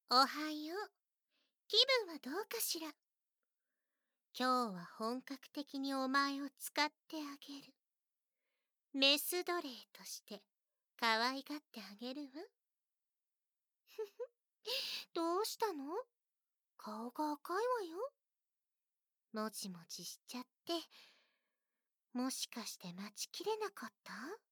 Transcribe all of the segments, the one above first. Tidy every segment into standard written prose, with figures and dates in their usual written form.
おはよう。気分はどうかしら。今日は本格的にお前を使ってあげる。メス奴隷として可愛がってあげるわ。どうしたの？顔が赤いわよ。もちもちしちゃって、もしかして待ちきれなかった？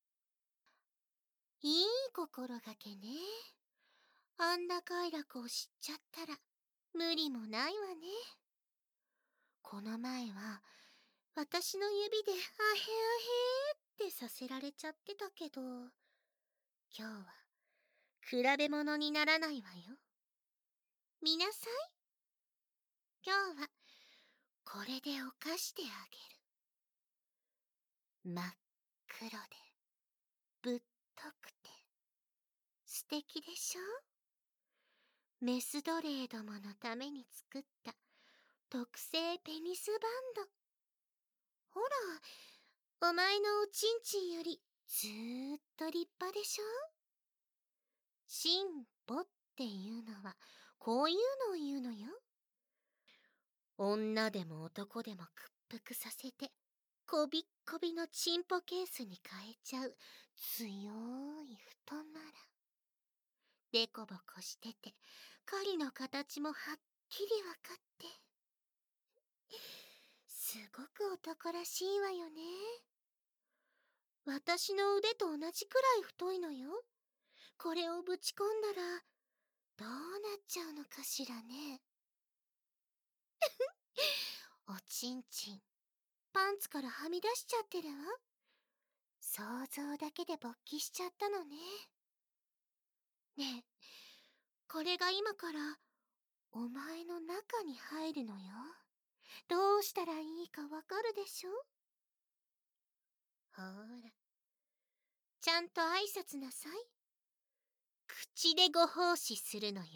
いい心がけね。あんな快楽を知っちゃったら無理もないわね。この前は私の指でアヘアヘってさせられちゃってたけど、今日は比べ物にならないわよ。見なさい。今日はこれで犯してあげる。真っ黒でぶっとくて素敵でしょ？メス奴隷どものために作った特製ペニスバンド。ほら、お前のおちんちんよりずーっと立派でしょ？進歩っていうのはこういうのを言うのよ。女でも男でも屈服させてこびっこびのチンポケースに変えちゃう強い太まら。デコボコしてて狩りの形もはっきりわかって、すごく男らしいわよね。私の腕と同じくらい太いのよ。これをぶち込んだらどうなっちゃうのかしらね。おちんちんパンツからはみ出しちゃってるわ。想像だけで勃起しちゃったのね。ねえ、これが今からお前の中に入るのよ。どうしたらいいかわかるでしょ？ほら、ちゃんと挨拶なさい。口でご奉仕するのよ。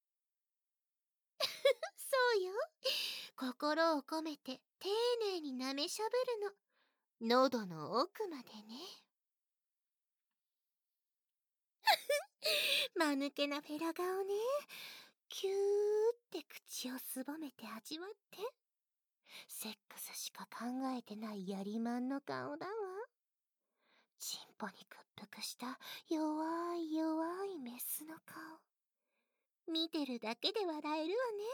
そうよ。心を込めて丁寧に舐めしゃぶるの。喉の奥までね。間抜けなフェラ顔ね。キューって口をすぼめて味わって。セックスしか考えてないやりまんの顔だわ。チンポに屈服した弱い弱いメスの顔。見てるだけで笑えるわね。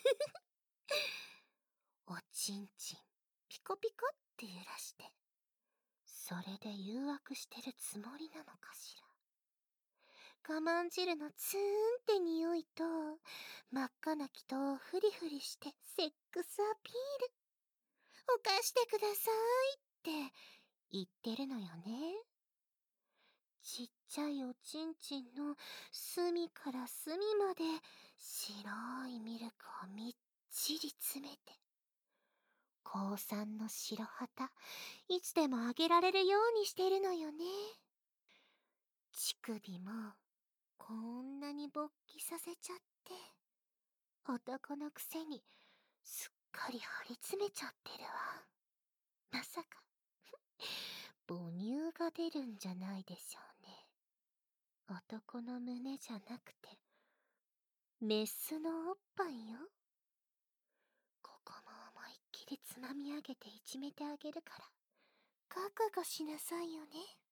おちんちんピコピコって揺らして、それで誘惑してるつもりなのかしら。我慢汁のツーンって匂いと真っ赤な気とフリフリしてセックスアピール。犯してくださいって言ってるのよね。ちっちゃいおちんちんの隅から隅まで白いミルクをみっちり詰めて、高3の白旗いつでもあげられるようにしてるのよね。乳首もこんなに勃起させちゃって、男のくせにすっかり張り詰めちゃってるわ。まさか母乳が出るんじゃないでしょうね。男の胸じゃなくてメスのおっぱいよ。ここも思いっきりつまみ上げていじめてあげるから覚悟しなさいよね。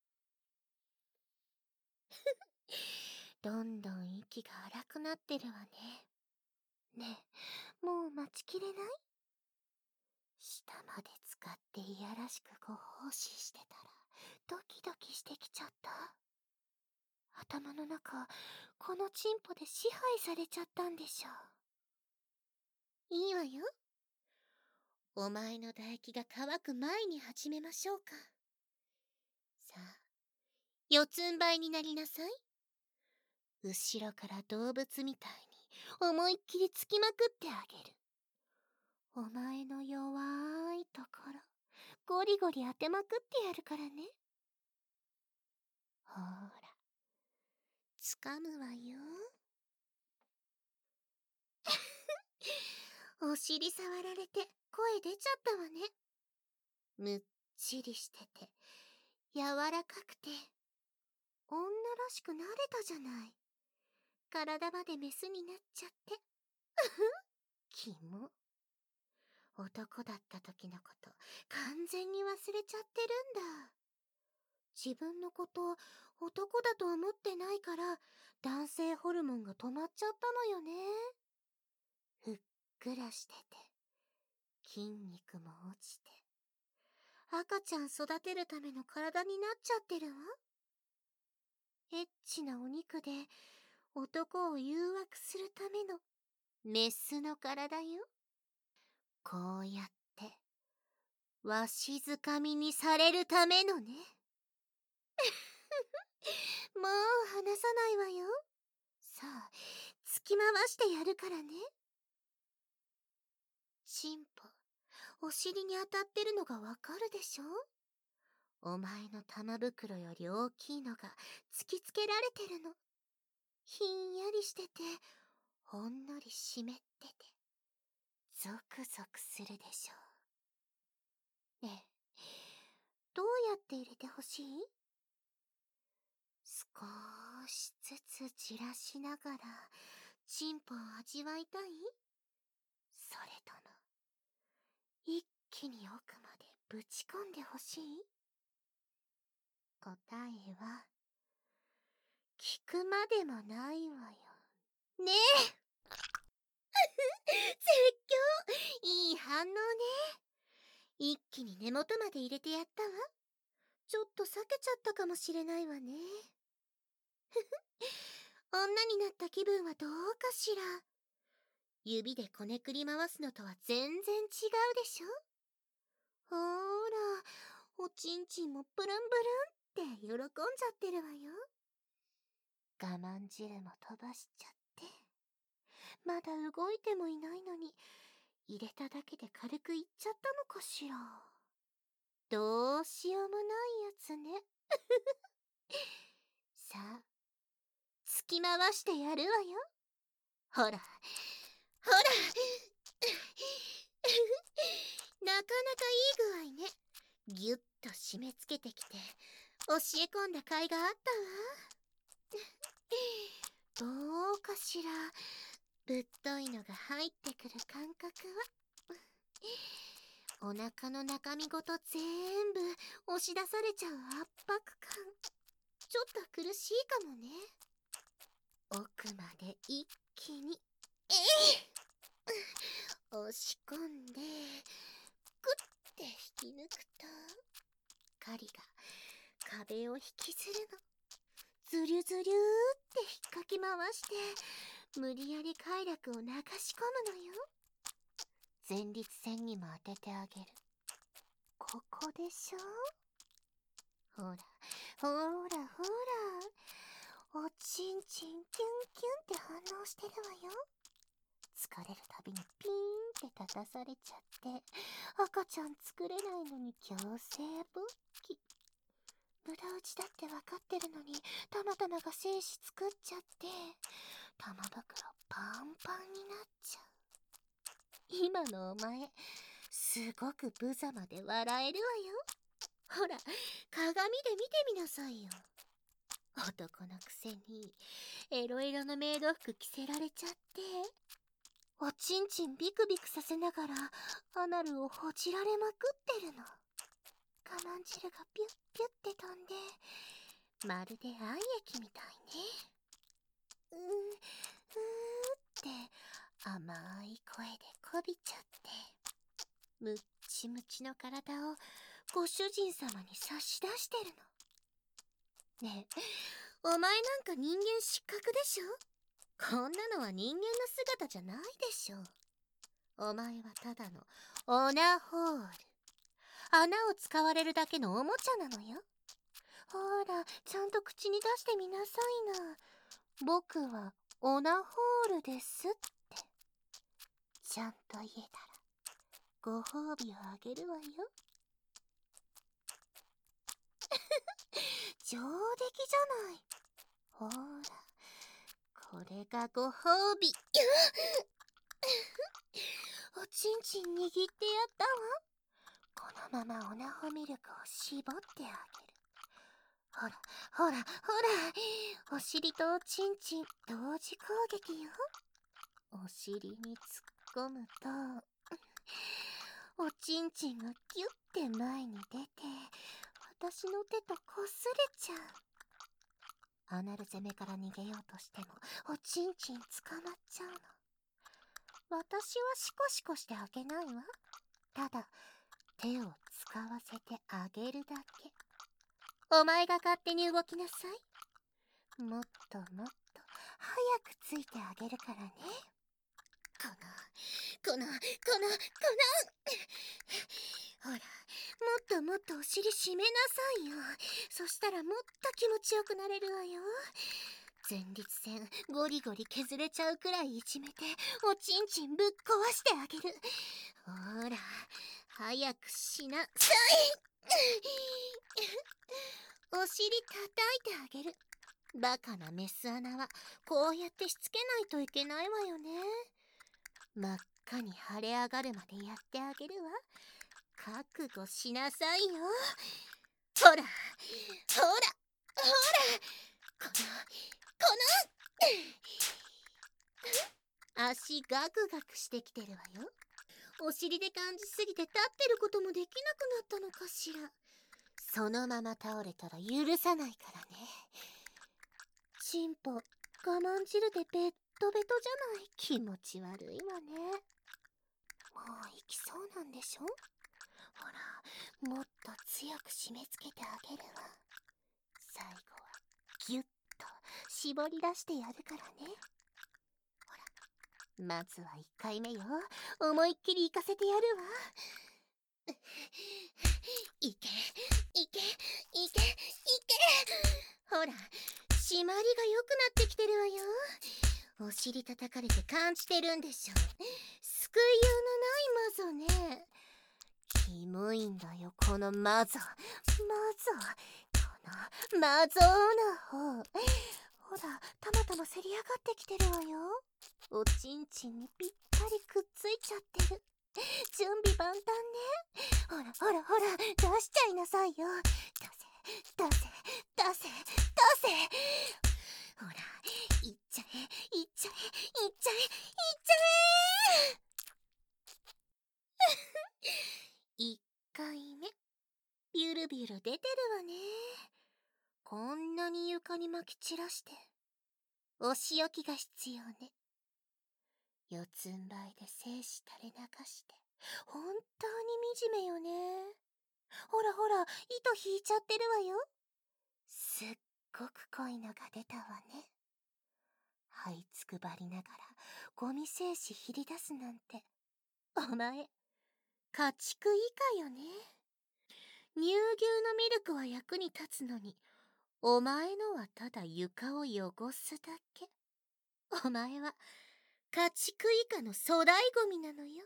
どんどん息が荒くなってるわね。ねえ、もう待ちきれない？下まで使っていやらしくご奉仕してたらドキドキしてきちゃった。頭の中このチンポで支配されちゃったんでしょう。いいわよ。お前の唾液が乾く前に始めましょうか。さあ、四つん這いになりなさい。後ろから動物みたいに思いっきりつきまくってあげる。お前の弱いところゴリゴリ当てまくってやるからね。ほら、つかむわよ。お尻触られて声出ちゃったわね。むっちりしてて柔らかくて女らしくなれたじゃない。 体までメスになっちゃって。キモ。男だった時のこと完全に忘れちゃってるんだ。自分のこと男だと思ってないから男性ホルモンが止まっちゃったのよね。ふっくらしてて筋肉も落ちて赤ちゃん育てるための体になっちゃってるわ。エッチなお肉で男を誘惑するためのメスの体よ。こうやってわしづかみにされるためのね。もう離さないわよ。さあ、突き回してやるからね。チンポ、お尻に当たってるのがわかるでしょ？お前の玉袋より大きいのが突きつけられてるの。ひんやりしてて、ほんのり湿ってて、ゾクゾクするでしょ。ねえ、どうやって入れてほしい？少しずつ散らしながら、チンポを味わいたい？それとも、一気に奥までぶち込んでほしい？答えは、聞くまでもないわよ。ねえ絶叫！いい反応ね。一気に根元まで入れてやったわ。ちょっと避けちゃったかもしれないわね。女になった気分はどうかしら。指でこねくり回すのとは全然違うでしょ。ほーら、おちんちんもプルンプルンって喜んじゃってるわよ。我慢汁も飛ばしちゃって。まだ動いてもいないのに、入れただけで軽くいっちゃったのかしら。どうしようもないやつね。さあ、突き回してやるわよ。ほら、ほらなかなかいい具合ね。ぎゅっと締め付けてきて、教え込んだ甲斐があったわ。どうかしら。ぶっといのが入ってくる感覚は。お腹の中身ごと全部押し出されちゃう圧迫感。ちょっと苦しいかもね。奥まで一気に、押し込んで、グッて引き抜くと、針が壁を引きずるの。ずりゅずりゅーって引っかき回して、無理やり快楽を流し込むのよ。前立腺にも当ててあげる。ここでしょ？ほら、ほら、ほら。おちんちんキュンキュンって反応してるわよ。疲れるたびにピーンって立たされちゃって、赤ちゃん作れないのに強制勃起。無駄打ちだってわかってるのに、たまたまが精子作っちゃって、玉袋パンパンになっちゃう。今のお前、すごく無様で笑えるわよ。ほら、鏡で見てみなさいよ。男のくせに、エロエロのメイド服着せられちゃって、おちんちんビクビクさせながら、アナルをほじられまくってるの。我慢汁がピュッピュッって飛んで、まるで愛液みたいね。って甘い声でこびちゃって、むっちむちの体をご主人様に差し出してるの。ねえ、お前なんか人間失格でしょ？こんなのは人間の姿じゃないでしょ。お前はただのオナホール。穴を使われるだけのおもちゃなのよ。ほら、ちゃんと口に出してみなさいな。僕はオナホールですって。ちゃんと言えたらご褒美をあげるわよ。上出来じゃない。ほら、これがご褒美。おちんちん握ってやったわ。このままオナホミルクを絞ってあげる。 ほらほらほら、お尻とおちんちん同時攻撃よ。お尻に突っ込むとおちんちんがギュッて前に出て、私の手とこすれちゃう。アナル攻めから逃げようとしてもおちんちん捕まっちゃうの。私はシコシコしてあげないわ。ただ手を使わせてあげるだけ。お前が勝手に動きなさい。もっともっと早くついてあげるからね。このほら、もっともっとお尻締めなさいよ。そしたらもっと気持ちよくなれるわよ。前立腺ゴリゴリ削れちゃうくらいいじめておちんちんぶっ壊してあげる。ほら早くしなさい。お尻叩いてあげる。バカなメス穴はこうやってしつけないといけないわよね。真っ赤に腫れ上がるまでやってあげるわ。覚悟しなさいよ。ほらほら足ガクガクしてきてるわよ。お尻で感じすぎて立ってることもできなくなったのかしら。そのまま倒れたら許さないからね。チンポ我慢汁でベッドベトじゃない。気持ち悪いわね。もう行きそうなんでしょ。ほらもっと強く締め付けてあげるわ。最後はギュッと絞り出してやるからね。ほらまずは1回目よ。思いっきり行かせてやるわ。いけいけいけいけ。ほら締まりが良くなってきてるわよ。お尻叩かれて感じてるんでしょ。救いようのないマゾね。キモいんだよこのマゾ。このマゾーな方。ほらたまたませり上がってきてるわよ。おちんちんにぴったりくっついちゃってる。準備万端ね。ほら出しちゃいなさいよ。出せ。ほらいっちゃえ。1回目ビュルビュル出てるわね。こんなに床に撒き散らしてお仕置きが必要ね。四つん這いで精子垂れ流して本当に惨めよね。ほら糸引いちゃってるわよ。すっごく濃いのが出たわね。這いつくばりながらゴミ精子ひり出すなんて、お前家畜以下よね。乳牛のミルクは役に立つのに、お前のはただ床を汚すだけ。お前は家畜以下の粗大ゴミなのよ。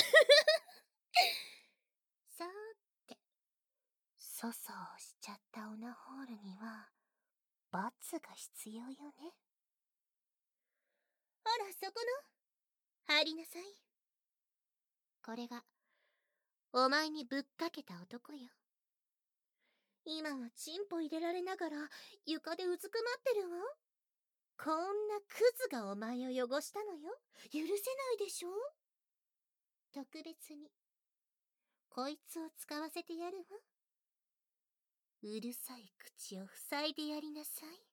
さーて、粗相をしちゃったオナホールには罰が必要よね。ほらそこの入りなさい。これがお前にぶっかけた男よ。今はチンポ入れられながら床でうずくまってるわ。こんなクズがお前を汚したのよ。許せないでしょ。特別にこいつを使わせてやるわ。うるさい口を塞いでやりなさい。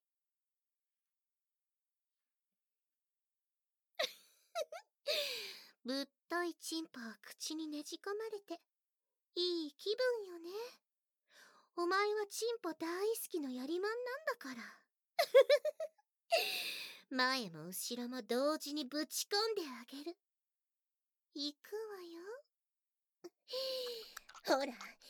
ぶっといチンポを口にねじ込まれていい気分よね。お前はチンポ大好きのやりまんなんだから。前も後ろも同時にぶち込んであげる。行くわよ。ほら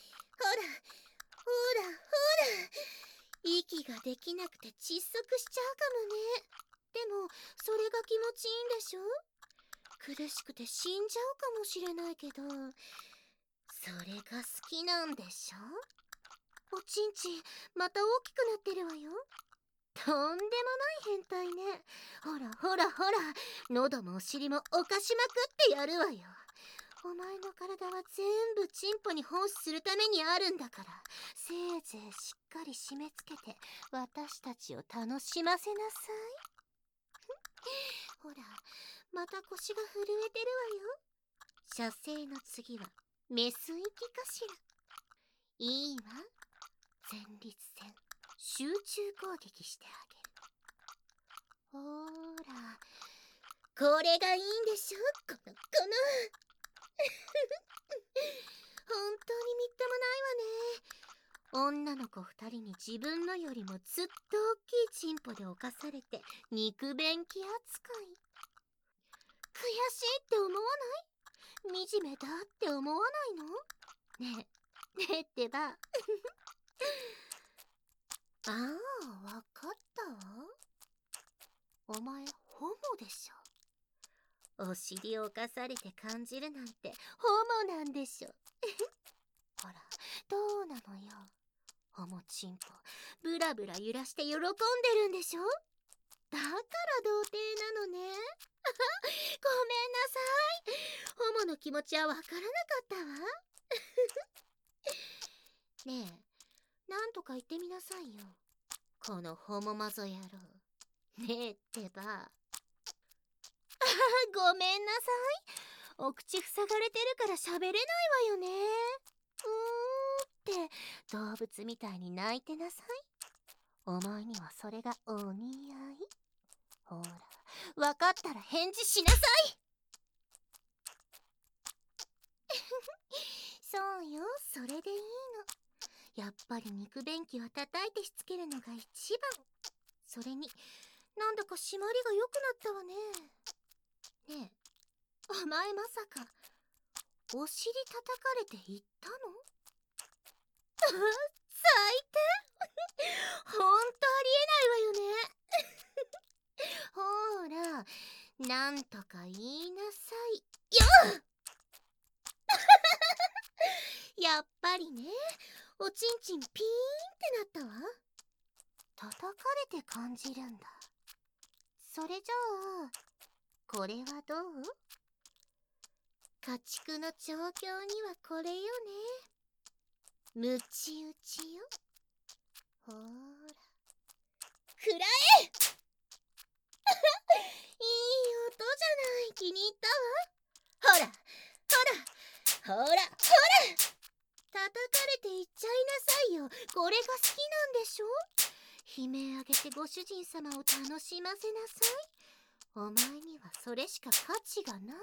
息ができなくて窒息しちゃうかもね。でもそれが気持ちいいんでしょ。苦しくて死んじゃうかもしれないけど、それが好きなんでしょ。おちんちんまた大きくなってるわよ。とんでもない変態ね。ほら喉もお尻も犯しまくってやるわよ。 お前の体は全部チンポに奉仕するためにあるんだから、せいぜいしっかり締め付けて私たちを楽しませなさい。ほら、また腰が震えてるわよ。射精の次はメス行きかしら。いいわ。前立腺集中攻撃してあげる。ほーら、これがいいんでしょ、この本当にみっともないわね。女の子2人に自分のよりもずっと大きいチンポで侵されて肉便器扱い。悔しいって思わない？惨めだって思わないの？ねえってば。ああ、わかったわ。お前、ホモでしょ。お尻を侵されて感じるなんてホモなんでしょ。ほら、どうなのよ。ホモチンポ、ブラブラ揺らして喜んでるんでしょ？だから童貞なのね。ごめんなさい。ホモの気持ちはわからなかったわ。ねえ、なんとか言ってみなさいよ。このホモマゾ野郎。ねえってば。ごめんなさい。お口塞がれてるから喋れないわよね。って動物みたいに泣いてなさい。お前にはそれがお似合い。ほら、わかったら返事しなさい。そうよ、それでいいの。やっぱり肉便器は叩いてしつけるのが一番。それに、なんだか締まりが良くなったわね。ねえ、お前まさか、お尻叩かれていったの？最低。ほんとありえないわよね。ほーら、なんとか言いなさい。よっやっぱりね、おちんちんピーンってなったわ。叩かれて感じるんだ。それじゃあ、これはどう？家畜の調教にはこれよね。ムチ打ちよ。ほーら。くらえいい音じゃない。気に入ったわ。ほら、ほら、ほら、ほら叩かれていっちゃいなさいよ。これが好きなんでしょ？悲鳴あげてご主人様を楽しませなさい。お前にはそれしか価値がないんだから。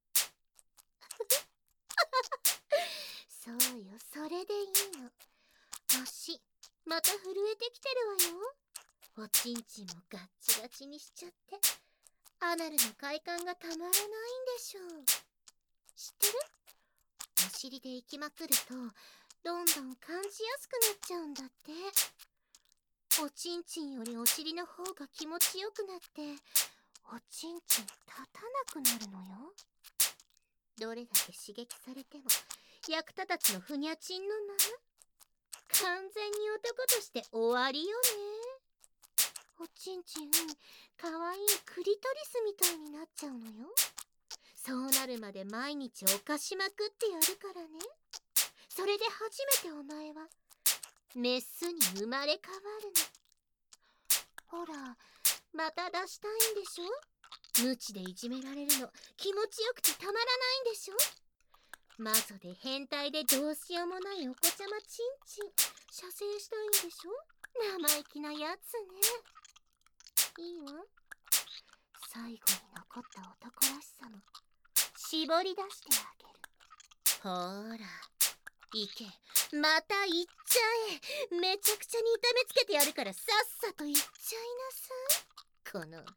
そうよ、それでいいの。足、また震えてきてるわよ。おちんちんもガッチガチにしちゃって、アナルの快感がたまらないんでしょう。知ってる？お尻で行きまくると、どんどん感じやすくなっちゃうんだって。おちんちんよりお尻の方が気持ちよくなって、おちんちん立たなくなるのよ。どれだけ刺激されても、役立たちのふにゃちんのまま。完全に男として終わりよね。おちんちん、かわいいクリトリスみたいになっちゃうのよ。そうなるまで毎日犯しまくってやるからね。それで初めてお前はメスに生まれ変わるの。ほら、また出したいんでしょ？無知でいじめられるの気持ちよくてたまらないんでしょ？マゾで変態でどうしようもないお子ちゃまちんちん射精したいんでしょ？生意気なやつね。いいわ。最後に残った男らしさも絞り出してあげる。ほーら、行け、また行っちゃえ。めちゃくちゃに痛めつけてやるからさっさと行っちゃいなさい。この、行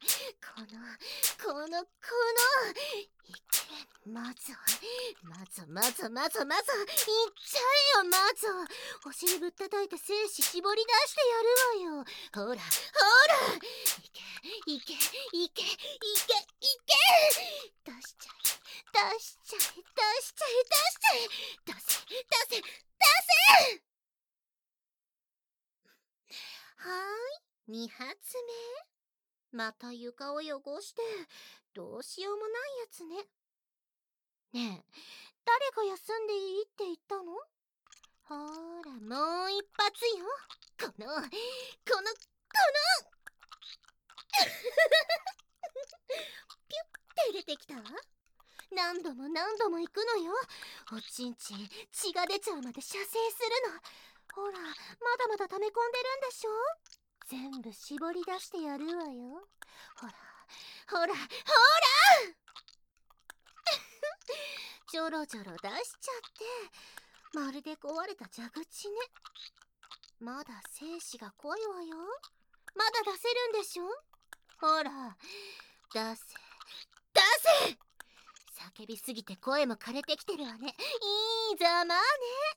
け、まずは、行っちゃえよ、まずは。お尻ぶったたいて精子絞り出してやるわよ。ほら、ほら、行け、出しちゃえ、出しちゃえ、出せ。はーい、2発目。また床を汚して、どうしようもないやつね。 ねえ、誰が休んでいいって言ったの？ほーら、もう一発よ。このピュッて出てきたわ。何度も何度も行くのよ。おちんちん血が出ちゃうまで射精するの。ほら、まだまだ溜め込んでるんでしょ。全部絞り出してやるわよ。ほらほらほらちょろちょろ出しちゃって、まるで壊れた蛇口ね。まだ精子が濃いわよ。まだ出せるんでしょ。ほら、出せ出せ。叫びすぎて声も枯れてきてるわね。いいざまあね。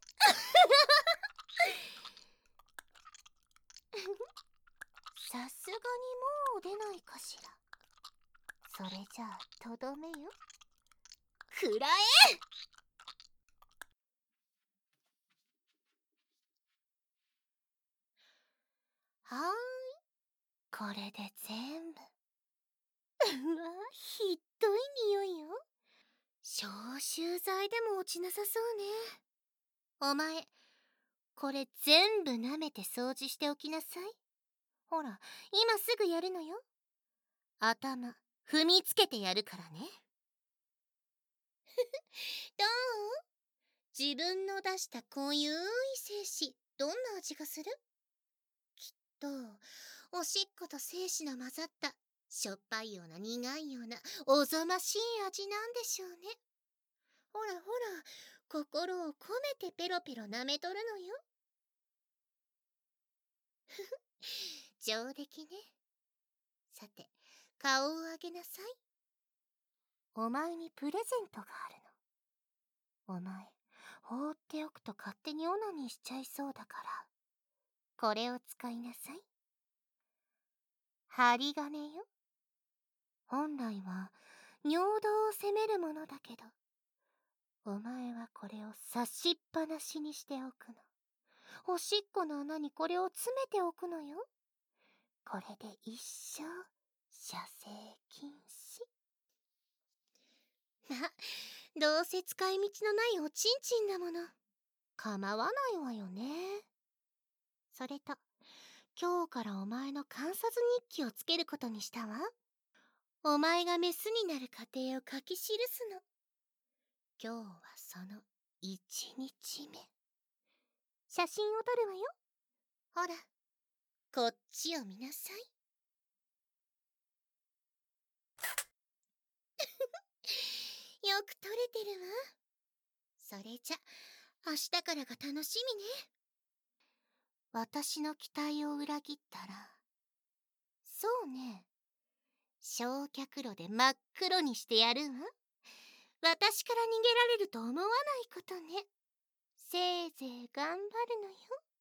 さすがにもう出ないかしら。それじゃあとどめよ。くらえ。はーい、これで全部。うわ、ひっどい匂いよ。消臭剤でも落ちなさそうね。お前、これ全部舐めて掃除しておきなさい。ほら、今すぐやるのよ。頭、踏みつけてやるからね。どう？自分の出した濃ゆい精子、どんな味がする？きっと、おしっこと精子の混ざった、しょっぱいような苦いような、おぞましい味なんでしょうね。ほらほら、心を込めてペロペロ舐めとるのよ。上出来ね。さて、顔を上げなさい。お前にプレゼントがあるの。お前、放っておくと勝手にオナニーしちゃいそうだから、これを使いなさい。針金よ。本来は尿道を責めるものだけど、お前はこれを差しっぱなしにしておくの。おしっこの穴にこれを詰めておくのよ。これで一生射精禁止。ま、どうせ使い道のないおちんちんだもの。構わないわよね。それと、今日からお前の観察日記をつけることにしたわ。お前がメスになる過程を書き記すの。今日はその1日目。写真を撮るわよ。ほら、こっちを見なさい。よく撮れてるわ。それじゃ、明日からが楽しみね。私の期待を裏切ったら、そうね、焼却炉で真っ黒にしてやるわ。私から逃げられると思わないことね。せいぜい頑張るのよ。